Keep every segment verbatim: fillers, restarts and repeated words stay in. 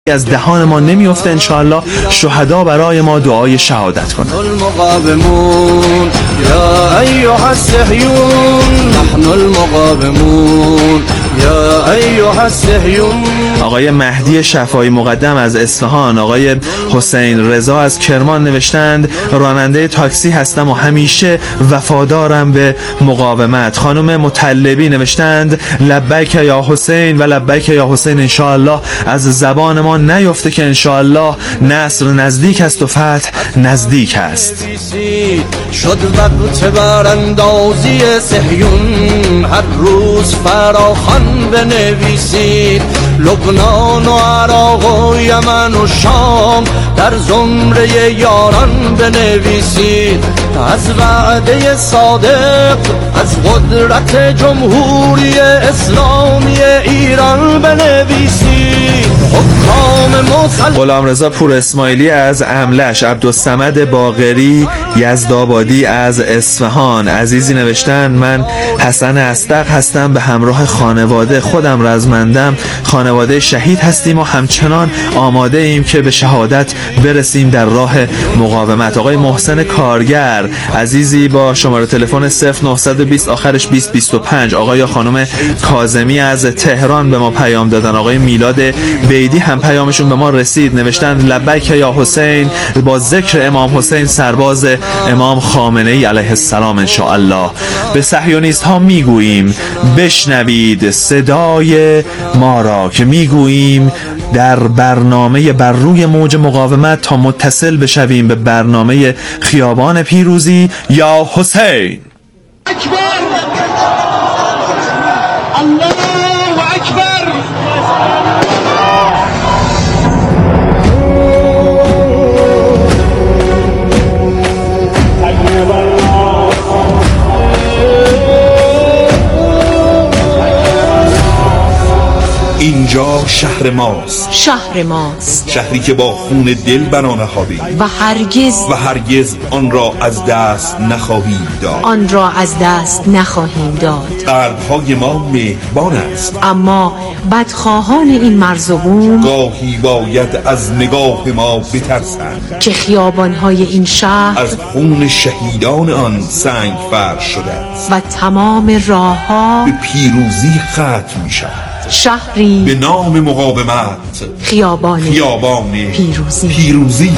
از دهان ما نمیفته. انشاءالله شهدا برای ما دعای شهادت کنند. المقاومون یا ایها الصهیون نحن المقاومون یا ایها الصهیون. آقای مهدی شفایی مقدم از اصفهان، آقای حسین رضا از کرمان نوشتند راننده تاکسی هستم و همیشه وفادارم به مقاومت. خانم مطلبی نوشتند لبیک یا حسین و لبیک یا حسین. انشاءالله از زبان ما نیفته که انشاءالله نصر نزدیک است و فتح نزدیک است. شد وقت براندازی صهیون، هر روز فراخوان بنویسید. لبنان و عراق و یمن و شام در زمره یاران بنویسید. از وعده صادق از قدرت جمهوری اسلامی ایران بنویسید. غلامرضا پور اسماعیلی از املش، عبدالصمد باقری یزدآبادی از اصفهان عزیزی نوشتن من حسن اصدق هستم، به همراه خانواده خودم رزمندم، خانواده شهید هستیم و همچنان آماده ایم که به شهادت برسیم در راه مقاومت. آقای محسن کارگر عزیزی با شماره تلفن صفر نه دو صفر آخرش بیست بیست و پنج. آقای یا خانم کاظمی از تهران به ما پیام دادن. آقای میلاد بیدی هم پیامشون به ما رسید، نوشتن لبیک یا حسین، با ذکر امام حسین سرباز امام خامنه ای علیه السلام. انشاءالله به صهیونیست ها میگوییم بشنوید صدای ما را که میگوییم در برنامه بر روی موج مقاومت تا متصل بشویم به برنامه خیابان پیروزی. یا حسین اکبر، الله اکبر. اینجا شهر ماست، شهر ماست، شهری که با خون دل بنا نهادیم و هرگز و هرگز آن را از دست نخواهیم داد. آن را از دست نخواهیم داد. قلب‌های ما مهربان است، اما بدخواهان این مرز و بوم گاهی باید از نگاه ما بترسند که خیابان‌های این شهر از خون شهیدان آن سنگ فرش شده است و تمام راه‌ها به پیروزی ختم می‌شود. شهری به نام مقاومت، خیابان خیابان پیروزی, پیروزی.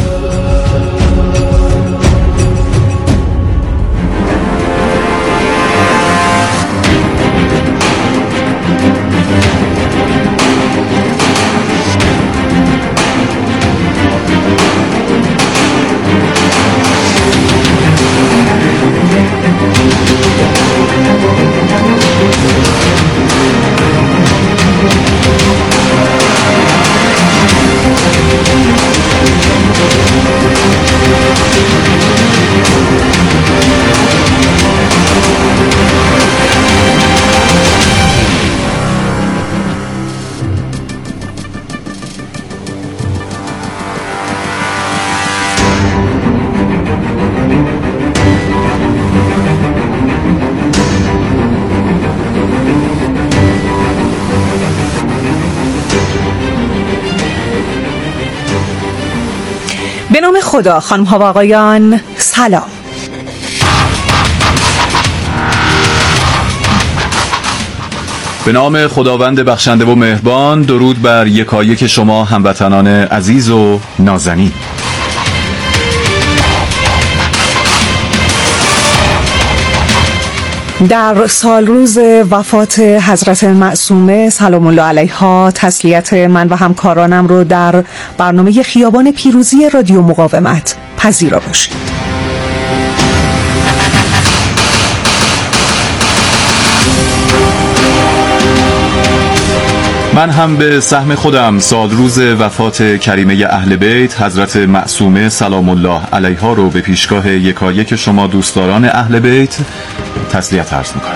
به نام خدا، خانم ها و آقایان، سلام. به نام خداوند بخشنده و مهربان، درود بر یکایک شما هموطنان عزیز و نازنین. در سال روز وفات حضرت معصومه سلام الله علیها تسلیت من و همکارانم رو در برنامه خیابان پیروزی رادیو مقاومت پذیرا باشید. من هم به سهم خودم سالروز وفات کریمه اهل بیت حضرت معصومه سلام الله علیها رو به پیشگاه یکایک شما دوستداران اهل بیت تسلیت عرض میکنم.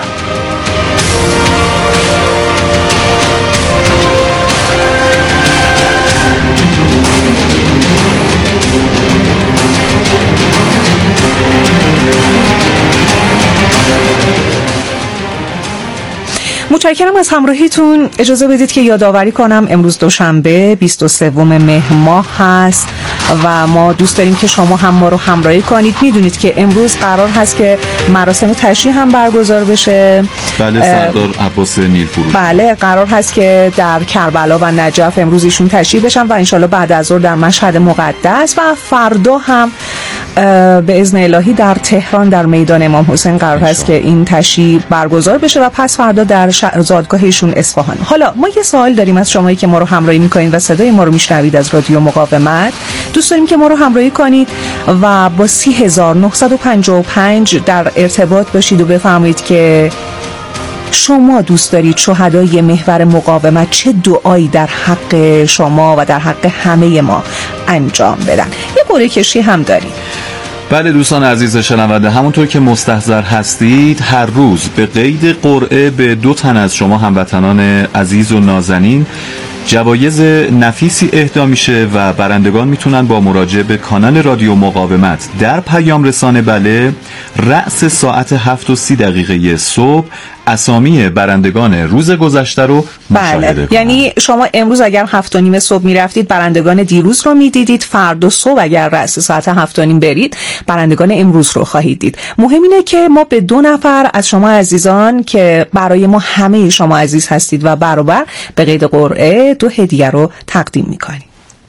متشکرم از همراهیتون. اجازه بدید که یادآوری کنم امروز دوشنبه بیست و سوم مهر ماه هست و ما دوست داریم که شما هم ما رو همراهی کنید. میدونید که امروز قرار هست که مراسم تشییع هم برگزار بشه. بله، سردار عباس نیلفروز. بله، قرار هست که در کربلا و نجف امروز ایشون تشییع بشن و انشالله بعد از ظهر در مشهد مقدس و فردا هم به اذن الهی در تهران در میدان امام حسین قرار هست که این تشییع برگزار بشه و پس فردا در زادگاه ایشون اصفهان. حالا ما یه سوال داریم از شمایی که ما رو همراهی میکنید و صدای ما رو میشنوید از رادیو مقاومت. دوست داریم که ما رو همراهی کنید و با سی هزار و نهصد و پنجاه و پنج در ارتباط باشید و بفرمایید که شما دوست دارید شهدای محور مقاومت چه دعایی در حق شما و در حق همه ما انجام بدن. یه قرعه کشی هم داریم. بله دوستان عزیز شنونده، همونطور که مستحضر هستید هر روز به قید قرعه به دو تن از شما هموطنان عزیز و نازنین جوایز نفیسی اهدا میشه و برندگان میتونن با مراجعه به کانال رادیو مقاومت در پیام رسانه بله رأس ساعت هفت و سی دقیقه صبح اسامی برندگان روز گذشته رو مشاهده بله. کنن. یعنی شما امروز اگر هفت و نیم صبح میرفتید برندگان دیروز رو میدیدید، فردا صبح اگر رأس ساعت هفت و نیم برید برندگان امروز رو خواهید دید. مهم اینه که ما به دو نفر از شما عزیزان که برای ما همه شما عزیز هستید و برابر به قید قرعه دو هدیه رو تقدیم میکنیم.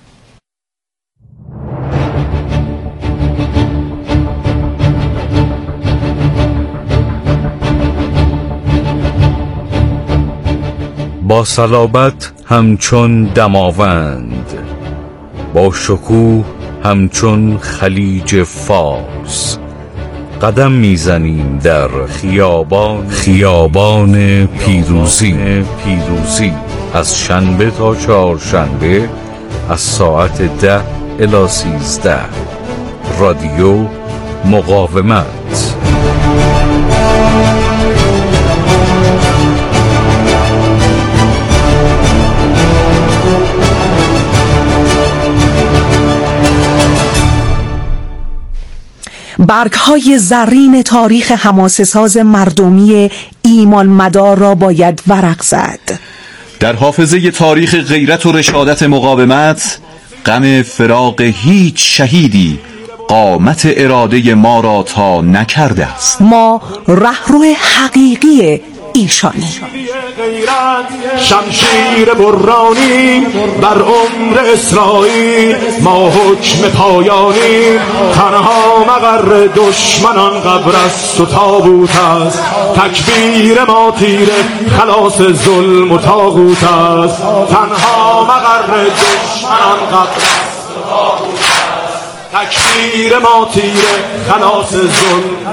با صلابت همچون دماوند، با شکوه همچون خلیج فارس، قدم میزنیم در خیابان خیابان پیروزی پیروزی از شنبه تا چهارشنبه از ساعت ده الی سیزده. رادیو مقاومت. برگ‌های زرین تاریخ حماسه‌ساز مردمی ایمان مدار را باید ورق زد. در حافظه تاریخ غیرت و رشادت مقاومت غم فراق هیچ شهیدی قامت اراده ما را تا نکرده است. ما رهرو حقیقی ایشانی. شمشیر برانی بر عمر اسرائیل، ما حکم پایانی، تنها مقر دشمنان قبر است و تابوت است، تکبیر ما تیر خلاص ظلم و طاغوت است، تنها مقر دشمنان قبر است و طاغوت است، تکبیر ما تیر خلاص ظلم.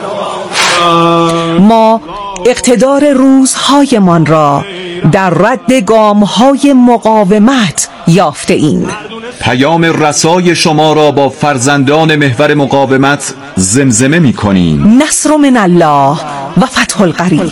ما اقتدار روزهایمان را در رد گامهای مقاومت یافته ایم. پیام رسای شما را با فرزندان محور مقاومت زمزمه می کنیم. نصر من الله و فتح القریب.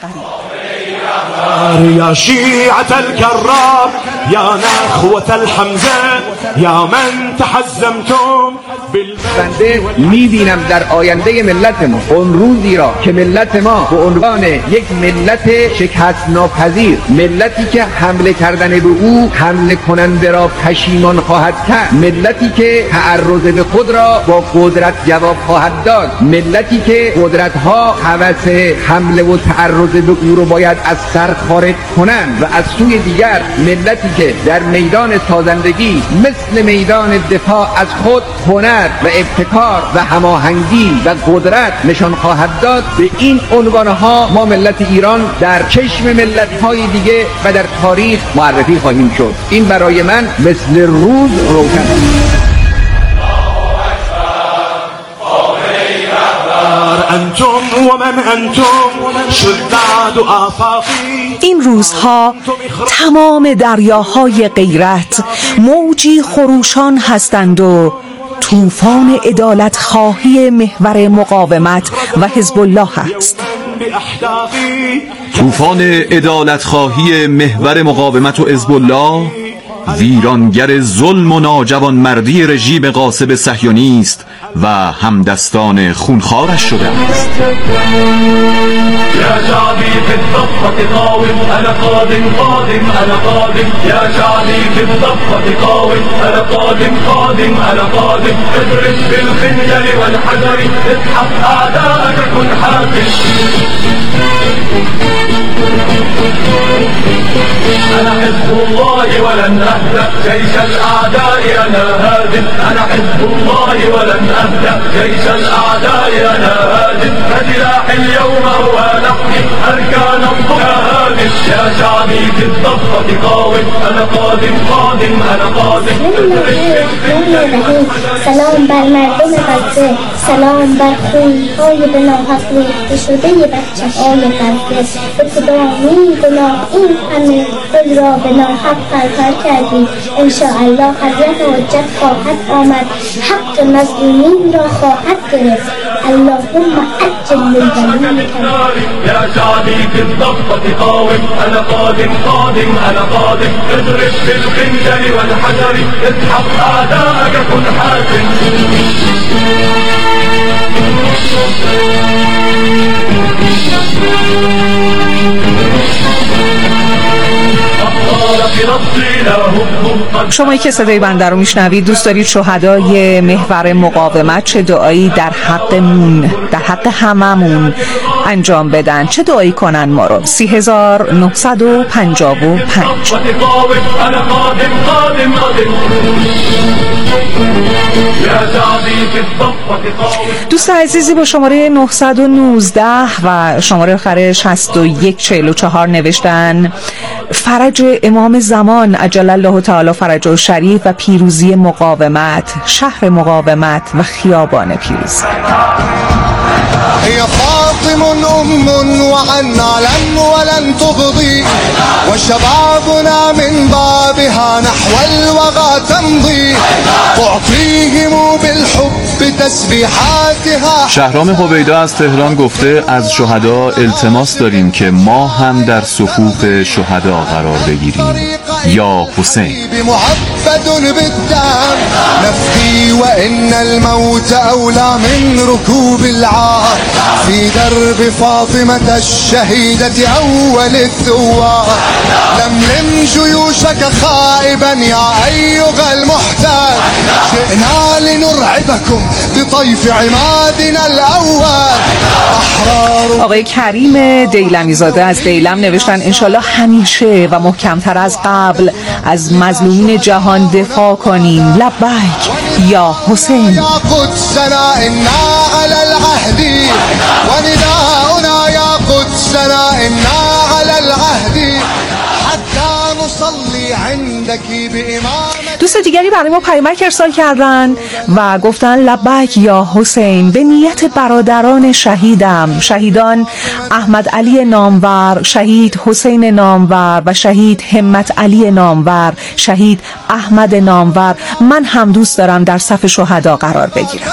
یا شیعة الکرام یا نخوة الحمزه یا من تحزمتم. بنده می‌بینم در آینده ملت ما اون روزی را که ملت ما به عنوان یک ملت شکست ناپذیر، ملتی که حمله کردن به او حمله کننده را پشیمان خواهد کرد، ملتی که تعرض به خود را با قدرت جواب خواهد داد، ملتی که قدرت‌ها هوس حمله و تعرض به او رو باید از سر خارج کنند و از سوی دیگر ملتی که در میدان سازندگی مثل میدان دفاع از خود هنر و ابتکار و هماهنگی و قدرت نشان خواهد داد. به این عنوانها ما ملت ایران در چشم ملت‌های دیگه و در تاریخ معرفی خواهیم شد. این برای من مثل روز روشن است. انتم و من انتم شداد و آفاقی. این روزها تمام دریاهای غیرت موجی خروشان هستند و طوفان عدالت خواهی محور مقاومت و حزب الله است. طوفان عدالت خواهی محور مقاومت و حزب الله ویرانگر ظلم و ناجوانمردی رژیم غاصب صهیونیست و همدستان خونخوارش شده است. يا شعبي في الضفة قاوم أنا قادم قادم أنا قادم يا شعبي في الضفة قاوم أنا قادم قادم أنا قادم ادرس بالخنجر والحجر اسحق أعداءك كن حافظ أنا حزب الله ولن أهدأ جيش الأعداء أنا هادم أنا حزب الله ولن أهدأ جيش الأعداء أنا هادم فسلاح اليوم هو نحمي أركان الضهادم يا شعبي في الضفة قاوم أنا قادم قادم أنا قادم سلام بر مردم غزه، سلام بر خونهای به ناحق ریخته شده بچه های غزه. به کدامین گناه این همه دل را به ناحق پرپر کردی؟ انشاءالله حضرت حجت خواهد آمد، حق مظلومین را خواهد گرفت. اللهم عجل للظالمین. يا شعبي في الضفة قاوم أنا قادم قادم أنا قادم اضرب بالخنجر والحجر اسحق أعداءك كن حاسم. شمایی که صدای بنده رو میشنوید دوست دارید شهدای محور مقاومت چه دعایی در حقمون، در حق هممون انجام بدن، چه دعایی کنن ما رو؟ سی هزار نهصد و پنجاه و پنج. دوست عزیزی با شماره نهصد و نوزده و شماره آخر شصت و یک چهل و چهار نوشتن فرج امام زمان عجل الله تعالی فرجه شریف و پیروزی مقاومت، شهر مقاومت و خیابان پیروزی. هي فاطم أم وعنا لن ولن تغضي وشبابنا من بابها نحو الوغى تمضي تعطيهم بالحب تسبيحاتها. شهرام هویدا از تهران گفته از شهدا التماس داریم که ما هم در صفوف شهدا قرار بگیریم. یا حسین معبد بالدم نفدي وإن الموت أولى من ركوب العار في درب فاطمة الشهيدة أول الثوار لملم جيوشك خائبا يا أيها المحتال جئنا لنرعبكم بطيف عمادنا الأول. آقای کریم دیلمی زاده از دیلم نوشتن انشالله همیشه و محکمتر از قبل از مظلومین جهان دفاع کنیم. لبیک یا حسین. یا قدسنا انا علی العهد و نداؤنا یا قدسنا انا علی العهد حتی نصلي عندك بإمام. دوست دیگری برای ما پیامک ارسال کردن و گفتن لبیک یا حسین به نیت برادران شهیدم، شهیدان احمد علی نامور، شهید حسین نامور و شهید همت علی نامور، شهید احمد نامور. من هم دوست دارم در صف شهدا قرار بگیرم.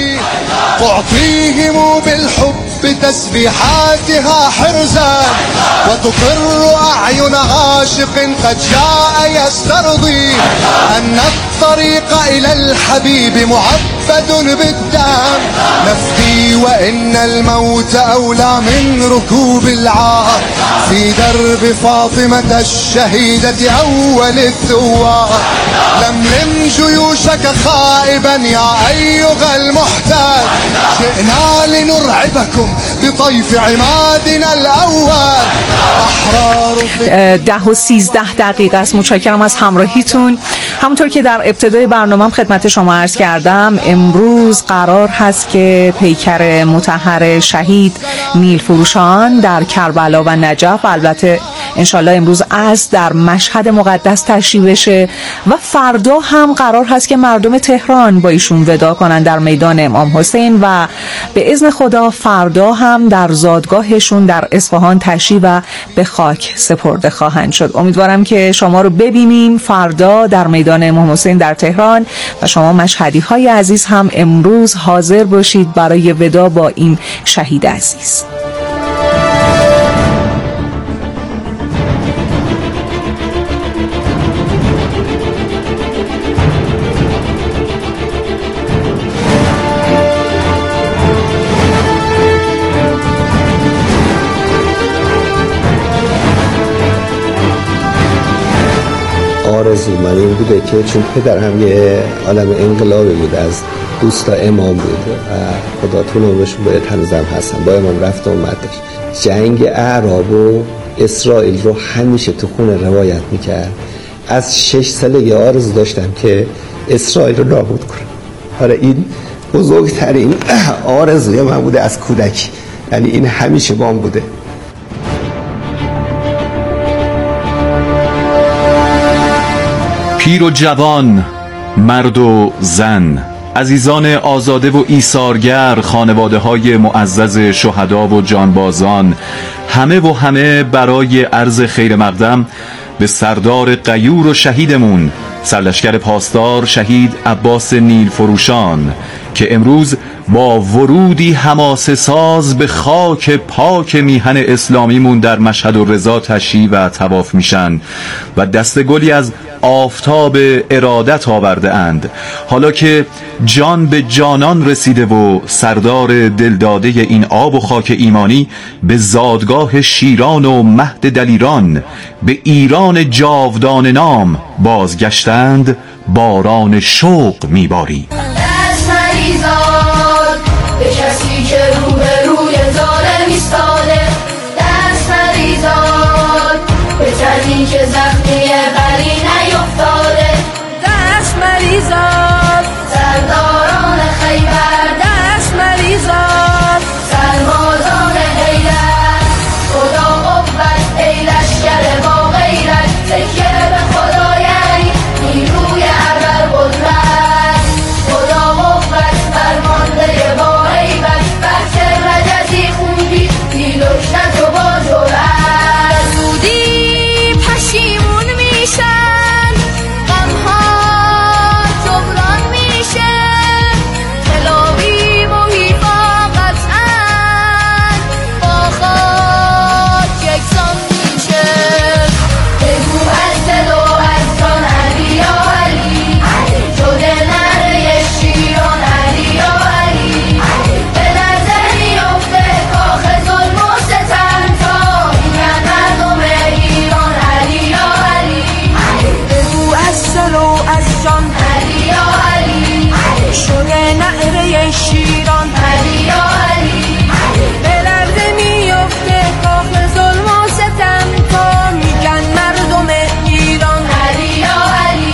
تعطيهم بالحب تسبيحاتها حرزا وتقر أعين عاشق قد جاء يسترضي أن الطريق إلى الحبيب معبد بالدم نفدي وإن الموت أولى من ركوب العار في درب فاطمة الشهيدة أول الثوار لملم جيوشك خائبا يا أيها المحتال جئنا لنرعبكم بطيف عمادنا الأول. ده و سیزده دقیقه است. متشکرم از همراهیتون. همونطور که در ابتدای برنامه خدمت شما عرض کردم امروز قرار هست که پیکر مطهر شهید نیل فروشان در کربلا و نجف، البته انشالله امروز از در مشهد مقدس تشریح بشه و فردا هم قرار هست که مردم تهران با ایشون وداع کنن در میدان امام حسین و به اذن خدا فردا هم در زادگاهشون در اصفهان تشریح و به خاک سپرده خواهند شد. امیدوارم که شما رو ببینیم فردا در میدان امام حسین در تهران و شما مشهدی های عزیز هم امروز حاضر باشید برای وداع با این شهید عزیز. آرزو من این بوده که چون پدرم یه عالم انقلابی بود، از دوستا امام بود و خدا تو نامش باید هنوزم هستن، با امام رفت و اومد داشت. جنگ اعراب و اسرائیل رو همیشه تو خونه روایت میکرد. از شش سالگی آرزو داشتم که اسرائیل رو نابود کنم. آره این بزرگترین آرزوی من بوده از کودکی، یعنی این همیشه بام بوده. پیر و جوان، مرد و زن، عزیزان آزاده و ایثارگر، خانواده های معزز شهدا و جانبازان، همه و همه برای عرض خیر مقدم به سردار غیور و شهیدمون سرلشکر پاسدار شهید عباس نیل فروشان که امروز با ورودی حماسه ساز به خاک پاک میهن اسلامیمون در مشهد و رضا تشییع و طواف میشن و دست گلی از آفتاب ارادت آورده اند. حالا که جان به جانان رسیده و سردار دلداده این آب و خاک ایمانی به زادگاه شیران و مهد دلیران به ایران جاودان نام بازگشتند، باران شوق میباری. به کسی که رو به روی ظالم ایستاده، دست مریزاد به تنی که زخمی بلی نیفتاده، دست مریزاد سرداران خیبر، دست مریزاد سربازان حیدر، خدا قوت ای لشکر با غیرت، تکیه به خدا یعنی نیروی ابر قدرت، خدا قوت فرمانده با لشت و با جرأت، زودی پشیمون میشن، غمها جبران میشه، خلابی و حیفا قطعا با خاک یکسان میشه. بگو از دل و از جان علی یا علی، شده نره شیران علی یا علی، به نظر میفته کاخ ظلم و ستم تا میگن مردم ایران علی یا علی. بگو از دل و از جان علی یا علی، شده نعره شیران علی یا علی، به لرزه میفته کاخ ظلم و ستم تا میگن مردم ایران علی یا علی.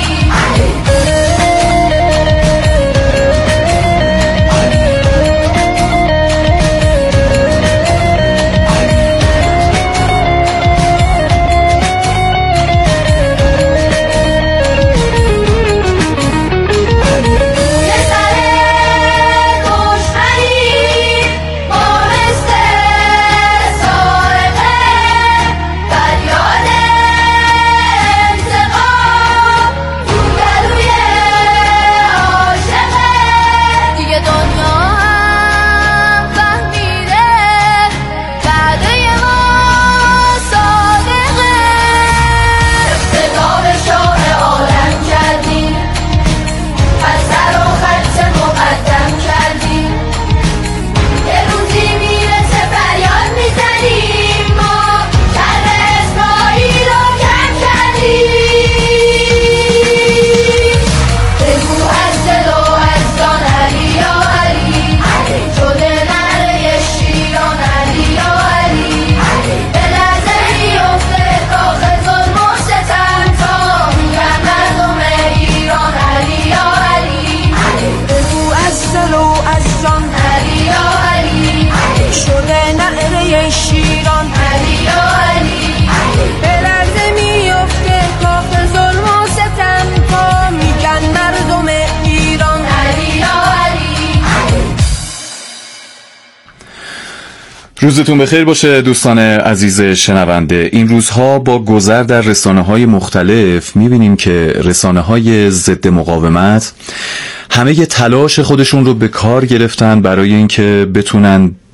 روزتون بخیر باشه دوستان عزیز شنونده. این روزها با گذر در رسانه‌های مختلف می‌بینیم که رسانه‌های ضد مقاومت همه ی تلاش خودشون رو به کار گرفتن برای اینکه بتونن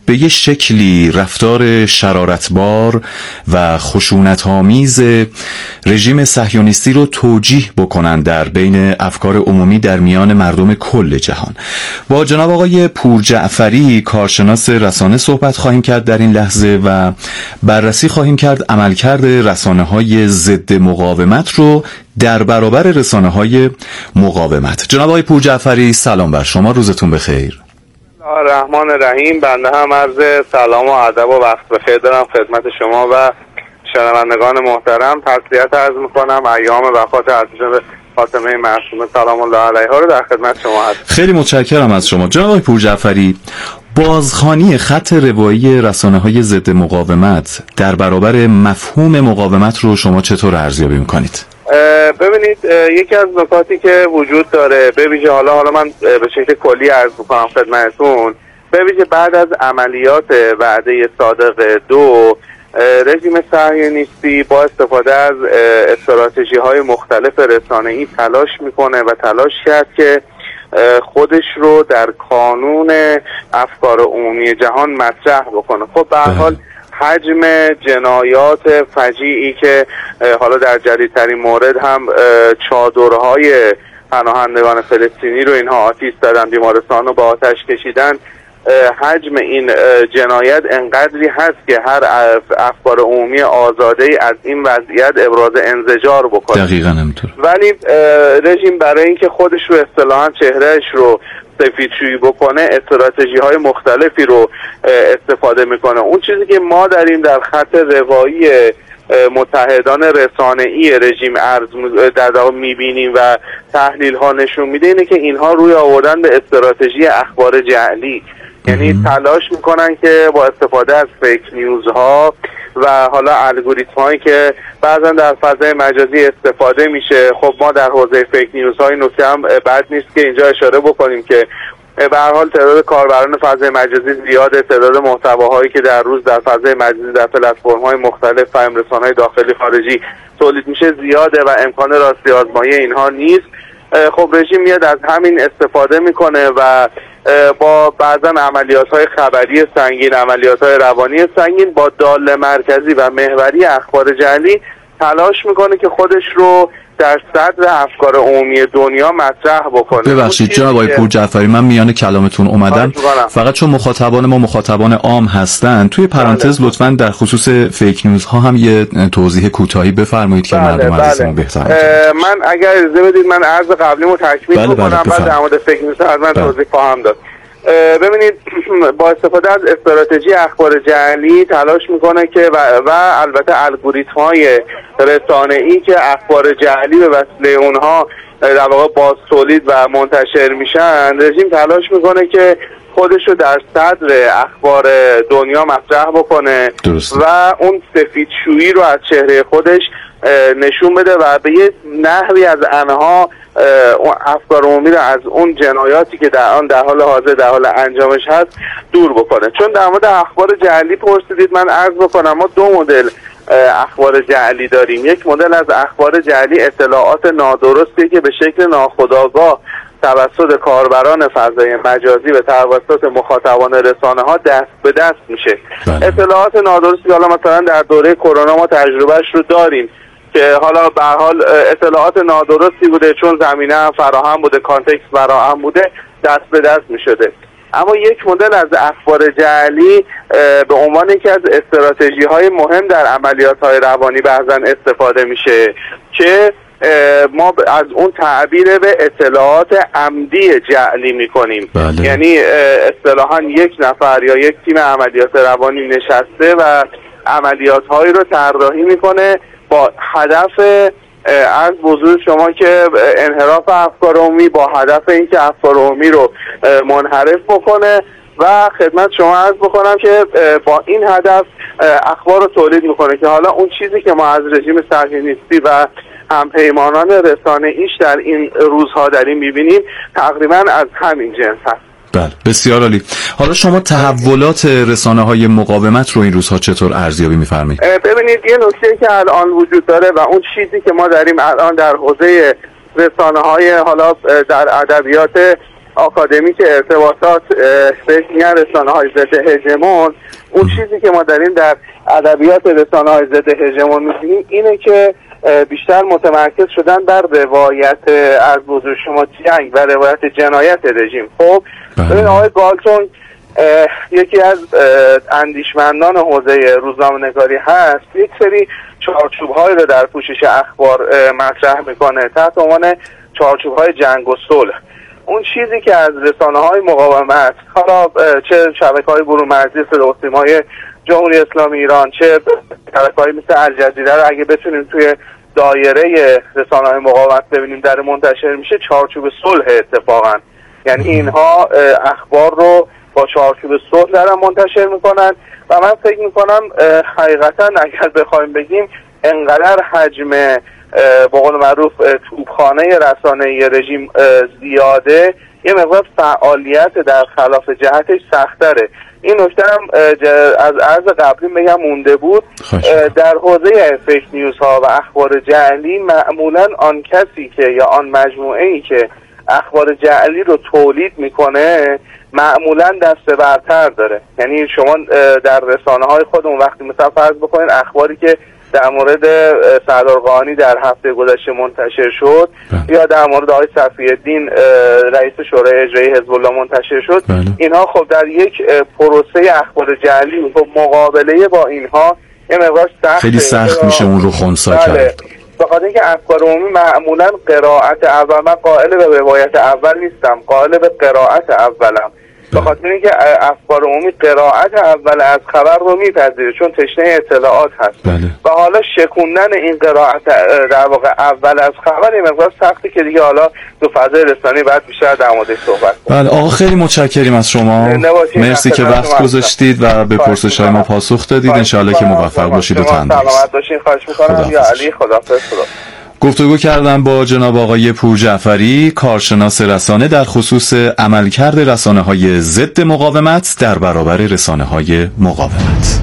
به یه شکلی رفتار شرارتبار و خشونت‌آمیز رژیم صهیونیستی رو توجیه بکنن در بین افکار عمومی در میان مردم کل جهان. با جناب آقای پورجعفری کارشناس رسانه صحبت خواهیم کرد در این لحظه و بررسی خواهیم کرد عملکرد رسانه‌های ضد مقاومت رو در برابر رسانه‌های مقاومت. جناب آقای پورجعفری سلام بر شما، روزتون بخیر. الرحمن الرحیم. بنده هم عرض سلام و ادب و وقت بخیر دارم خدمت شما و شنوندگان محترم. تسلیت عرض میکنم ایام وفات حضرت فاطمه معصومه سلام الله علیها رو در خدمت شما هستم. خیلی متشکرم از شما. جناب آقای پورجعفری، بازخوانی خط روایی رسانه‌های ضد مقاومت در برابر مفهوم مقاومت رو شما چطور ارزیابی میکنید؟ ببینید، یکی از نکاتی که وجود داره به ویژه حالا حالا من به شکل کلی عرض میکنم خدمتتون، به ویژه بعد از عملیات وعده صادق دو، رژیم صهیونیستی با استفاده از استراتژی های مختلف رسانه‌ای تلاش میکنه و تلاش کرد که خودش رو در کانون افکار عمومی جهان مطرح بکنه. خب به هر حال حجم جنایات فجیعی که حالا در جدیدترین مورد هم چادرهای پناهندگان فلسطینی رو اینها آتش زدن، بیمارستان رو با آتش کشیدن، حجم این جنایت انقدری هست که هر افکار عمومی آزاده‌ای از این وضعیت ابراز انزجار بکنه. دقیقاً همینطور. ولی رژیم برای اینکه خودش رو اصطلاحاً چهرهش رو سفیدشویی بکنه استراتژی های مختلفی رو استفاده میکنه. اون چیزی که ما داریم در خط روایی متحدان رسانه‌ای رژیم عرض در واقع میبینیم و تحلیل ها نشون میده اینه که اینها روی آوردن به استراتژی اخبار جعلی، یعنی تلاش میکنن که با استفاده از فیک نیوز ها و حالا الگوریتم هایی که بعضا در فضای مجازی استفاده میشه. خب ما در حوزه فیک نیوز های نکته هم بد نیست که اینجا اشاره بکنیم که به هر حال تعداد کاربران فضای مجازی زیاده، تعداد محتواهایی که در روز در فضای مجازی در پلتفرم های مختلف فهم رسانه‌های داخلی خارجی تولید میشه زیاده و امکان راستی آزمایی اینها نیست. خب رژیم میاد از همین استفاده میکنه و با بعضا عملیات های خبری سنگین، عملیات های روانی سنگین با دال مرکزی و محوری اخبار جعلی تلاش میکنه که خودش رو در صدر افکار عمومی دنیا مطرح بکنه. ببخشید جناب آقای پورجعفری، من میان کلامتون اومدم، فقط چون مخاطبان ما مخاطبان عام هستن توی پرانتز لطفاً در خصوص فیک نیوز ها هم یه توضیح کوتاهی بفرمایید که مردم عزیزمون بهتر من اگر اجازه بدید من عرض قبلیمو تکمیل بله بکنم بله بعد در مورد فیک نیوز ها من توضیح خواهم داد. ببینید، با استفاده از استراتژی اخبار جعلی تلاش میکنه که و, و البته الگوریتم های رسانه‌ای که اخبار جعلی به وسیله اونها در واقع باز تولید و منتشر میشن، رژیم تلاش میکنه که خودش رو در صدر اخبار دنیا مطرح بکنه درست. و اون سفیدشویی رو از چهره خودش نشون بده و به یه نحوی از آنها افکار عمومی رو از اون جنایاتی که در آن در حال حاضر در حال انجامش هست دور بکنه. چون در مورد اخبار جعلی پرسیدید، من عرض بکنم ما دو مدل اخبار جعلی داریم. یک مدل از اخبار جعلی اطلاعات نادرستی که به شکل ناخودآگاه توسط کاربران فضای مجازی و توسط مخاطبان رسانه ها دست به دست میشه. بله. اطلاعات نادرستی حالا مثلا در دوره کرونا ما تجربهش رو داریم که حالا به هر حال اطلاعات نادرستی بوده، چون زمینه هم فراهم بوده، کانتکست فراهم بوده، دست به دست میشده. اما یک مدل از اخبار جعلی به عنوان یکی از استراتژی های مهم در عملیات های روانی بعضا استفاده میشه که ما از اون تعبیر به اطلاعات عمدی جعلی میکنیم. بله. یعنی اصطلاحاً یک نفر یا یک تیم عملیات روانی نشسته و عملیات هایی رو طراحی میکنه با هدف از بزرگ شما که انحراف افکار عمومی، با هدف اینکه افکار عمومی رو منحرف بکنه و خدمت شما عرض بکنم که با این هدف اخبار رو تولید میکنه که حالا اون چیزی که ما از رژیم صهیونیستی و همپیمانان رسانه ایش در این روزها داریم میبینیم تقریبا از همین جنس هست. بله، بسیار عالی. حالا شما تحولات رسانه‌های مقاومت رو این روزها چطور ارزیابی می‌فرمایید؟ ببینید، یه نکته که الان وجود داره و اون چیزی که ما داریم الان در حوزه رسانه‌های حالا در ادبیات آکادمیک ارتباطات بهش میگن رسانه‌های ضد هژمون. اون چیزی که ما داریم در ادبیات رسانه‌های ضد هژمون می‌بینیم اینه که بیشتر متمرکز شدن بر روایت از بزرگ شما جنگ و روایت جنایت رژیم. خب ببین آقای گالتون یکی از اندیشمندان حوزه روزنامه‌نگاری هست، یک سری چارچوب‌هایی رو در پوشش اخبار مطرح میکنه تحت عنوان چارچوب‌های جنگ و صلح. اون چیزی که از رسانه‌های مقاومت، حالا چه شبکه‌های برون‌مرزی صدا و سیمای جمهوری اسلامی ایران، چه شبکه‌های مثل الجزیره رو اگه بتونیم توی دایره رسانه‌های مقاومت ببینیم در منتشر میشه، چارچوب صلح اتفاقا. یعنی اینها اخبار رو با چارچوب صلح دارن منتشر میکنن و من فکر میکنم حقیقتا اگر بخوایم بگیم انقدر حجم به قول معروف توپخانه رسانه‌ای رژیم زیاده، یه مقدار فعالیت در خلاف جهتش سخت‌تره. این نکته هم از عرض قبلی بگم مونده بود. در حوزه فیک نیوز ها و اخبار جعلی معمولا آن کسی که یا آن مجموعه ای که اخبار جعلی رو تولید میکنه معمولا دست برتر داره. یعنی شما در رسانه های خودمون وقتی مثلا فرض بکنید اخباری که در مورد سردار قائانی در هفته گذشته منتشر شد بله. یا در مورد آقای صفی‌الدین رئیس شورای اجرایی حزب الله منتشر شد بله. اینها خب در یک پروسه اخبار جعلی خب مقابله با اینها یه مقدار سخت خیلی سخت میشه اون رو خنثی بله. کرد. به خاطر اینکه اخبار عمومی معمولا قرائت اول، من قائل به روایت اول نیستم، قائل به قرائت اولم. به خاطر اینکه اخبار عمومی قرائت اول از خبر رو میپذیره چون تشنه اطلاعات هست بله. و حالا شکوندن این قرائت در واقع اول از خبر این مقدار سختی که دیگه حالا تو فضای رسانه‌ای بعد بیشتر در موردش صحبت کنیم. بله آقا خیلی متشکریم از شما، مرسی که وقت گذاشتید و به پرسش‌های ما پاسخ دادید. ان شاءالله که موفق باشید و تندرست. سلامت باشین. خواهش می‌کنم. یا علی خداحافظ. خدا گفتگو کردم با جناب آقای پور جعفری، کارشناس رسانه، در خصوص عملکرد رسانه‌های ضد مقاومت در برابر رسانه‌های مقاومت.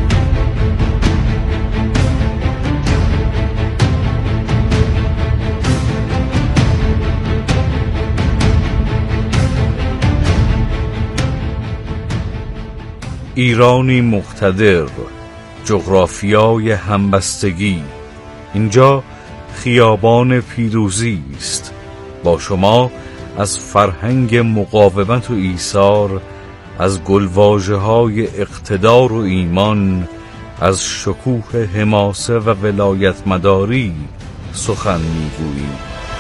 ایرانی مقتدر، جغرافیای همبستگی. اینجا خیابان پیروزی است. با شما از فرهنگ مقاومت و ایثار، از گلواژه‌های اقتدار و ایمان، از شکوه حماسه و ولایت مداری سخن می‌گوییم.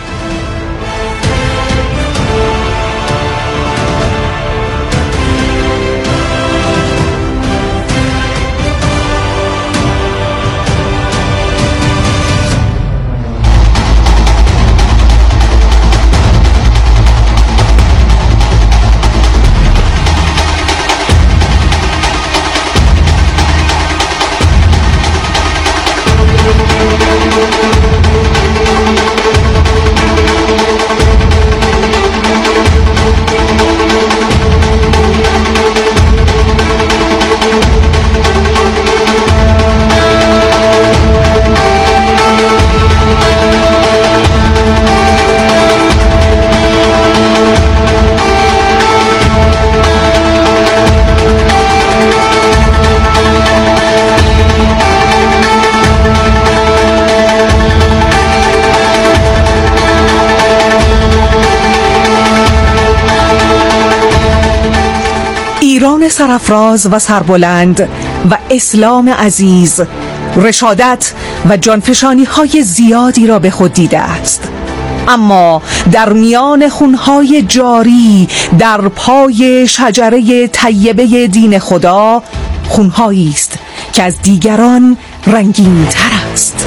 ایران سرافراز و سربلند و اسلام عزیز رشادت و جانفشانی های زیادی را به خود دیده است، اما در میان خونهای جاری در پای شجره طیبه دین خدا خونهایی است که از دیگران رنگین تر است.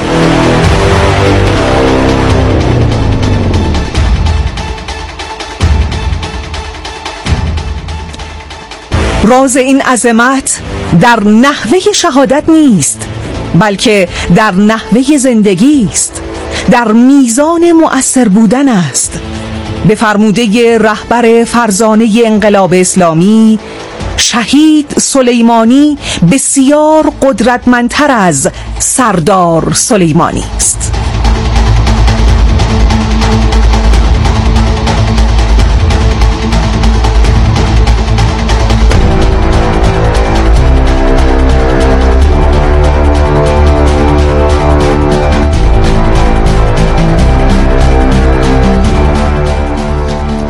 راز این عظمت در نحوه شهادت نیست، بلکه در نحوه زندگی است، در میزان مؤثر بودن است. به فرموده رهبر فرزانه انقلاب اسلامی، شهید سلیمانی بسیار قدرتمندتر از سردار سلیمانی است.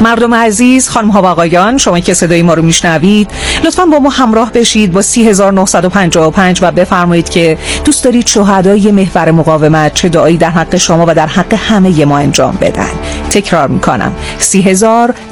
مردم عزیز، خانم ها و آقایان، شما که صدای ما رو میشنوید لطفاً با ما همراه بشید با سی هزار و نهصد و پنجاه و پنج و بفرمایید که دوست دارید شهدای محور مقاومت چه دعایی در حق شما و در حق همه ما انجام بدن. تکرار میکنم سی هزار